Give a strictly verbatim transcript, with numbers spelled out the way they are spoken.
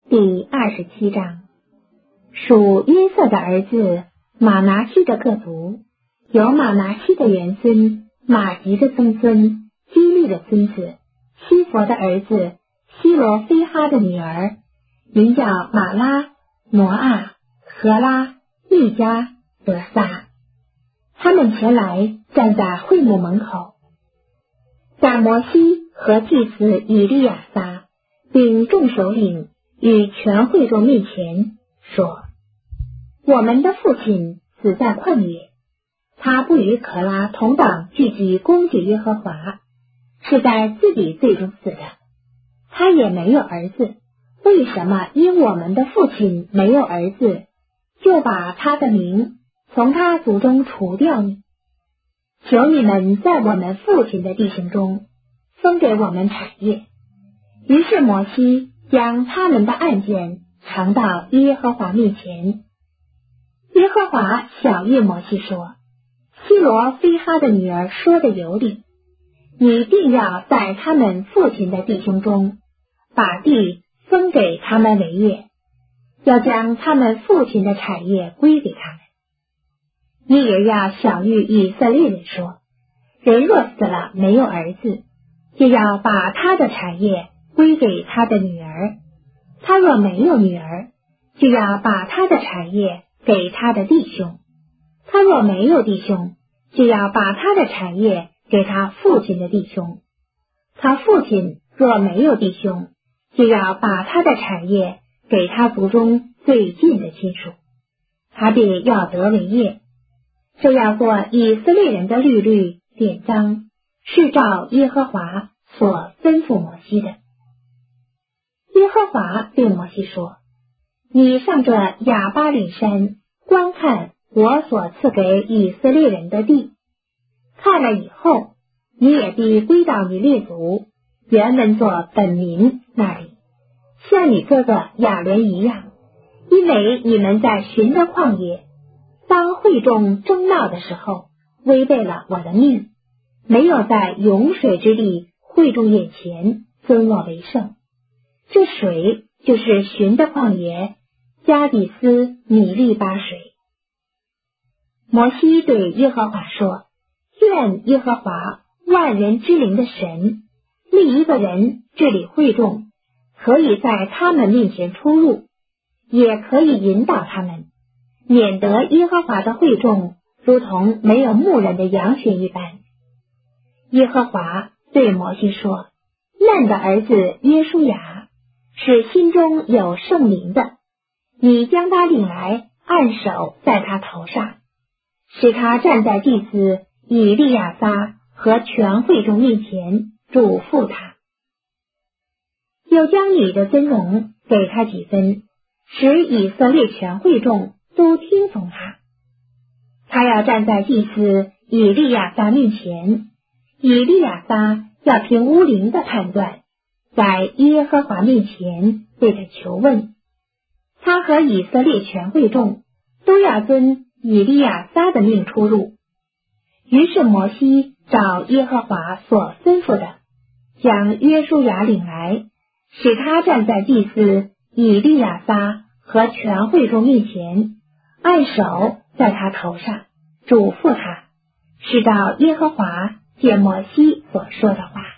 第二十七章，属约瑟的儿子马拿西的各族，有马拿西的元孙马吉的曾孙基利的孙子西弗的儿子希罗非哈的女儿，名叫马拉、摩阿、荷拉、密加、德撒。他们前来站在会幕门口。但摩西和祭司以利亚撒并众首领与全会众面前说：我们的父亲死在旷野，他不与可拉同党聚集攻击耶和华，是在自己罪中死的。他也没有儿子，为什么因我们的父亲没有儿子，就把他的名从他族中除掉呢？求你们在我们父亲的弟兄中分给我们产业。于是摩西将他们的案件呈到耶和华面前。耶和华晓谕摩西说：希罗非哈的女儿说的有理，你定要在他们父亲的弟兄中把地分给他们为业，要将他们父亲的产业归给他们。你也要晓谕以色列人说：人若死了没有儿子，就要把他的产业归给他的女儿；他若没有女儿，就要把他的产业给他的弟兄；他若没有弟兄，就要把他的产业给他父亲的弟兄；他父亲若没有弟兄，就要把他的产业给他族中最近的亲属，他便要得为业。这要做以色列人的律律典章，是照耶和华所吩咐摩西的。耶和华对摩西说：你上这亚巴琳山观看我所赐给以色列人的地，看了以后，你也必归到你列祖原本作本民那里，像你哥哥亚伦一样，因为你们在寻的旷野，当会众争闹的时候，违背了我的命，没有在涌水之地会众眼前尊我为圣。这水就是寻的旷野加底斯米利巴水。摩西对耶和华说：愿耶和华万人之灵的神立一个人治理会众，可以在他们面前出入，也可以引导他们，免得耶和华的会众如同没有牧人的羊群一般。耶和华对摩西说：嫩的儿子约书亚是心中有圣灵的，你将他领来，按手在他头上，使他站在祭司以利亚撒和全会众面前，嘱咐他。又将你的尊荣给他几分，使以色列全会众都听从他。他要站在祭司以利亚撒面前，以利亚撒要凭乌灵的判断，在耶和华面前对他求问。他和以色列全会众都要遵以利亚撒的命出入。于是摩西照耶和华所吩咐的，将约书亚领来，使他站在祭司以利亚撒和全会众面前，按手在他头上，嘱咐他，是照耶和华借摩西所说的话。